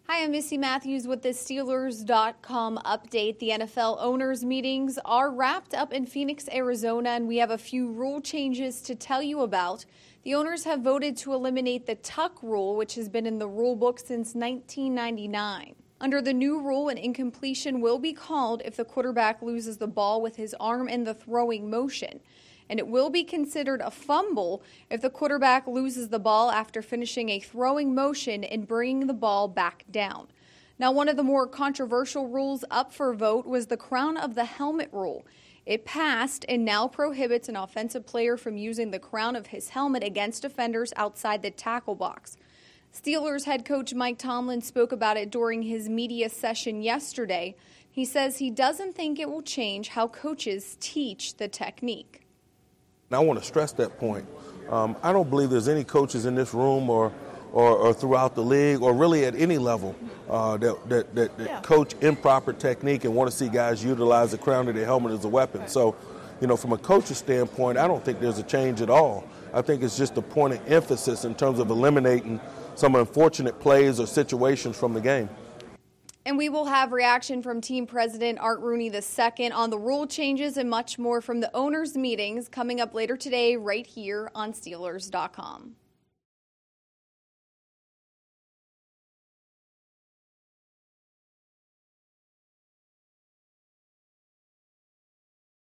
Hi, I'm Missy Matthews with the Steelers.com update. The NFL owners' meetings are wrapped up in Phoenix, Arizona, and we have a few rule changes to tell you about. The owners have voted to eliminate the tuck rule, which has been in the rule book since 1999. Under the new rule, an incompletion will be called if the quarterback loses the ball with his arm in the throwing motion. And it will be considered a fumble if the quarterback loses the ball after finishing a throwing motion and bringing the ball back down. Now, one of the more controversial rules up for vote was the crown of the helmet rule. It passed and now prohibits an offensive player from using the crown of his helmet against defenders outside the tackle box. Steelers head coach Mike Tomlin spoke about it during his media session yesterday. He says he doesn't think it will change how coaches teach the technique. I want to stress that point. I don't believe there's any coaches in this room or throughout the league or really at any level that coach improper technique and want to see guys utilize the crown of their helmet as a weapon. So, from a coach's standpoint, I don't think there's a change at all. I think it's just a point of emphasis in terms of eliminating some unfortunate plays or situations from the game. And we will have reaction from team president Art Rooney II on the rule changes and much more from the owners' meetings coming up later today right here on Steelers.com.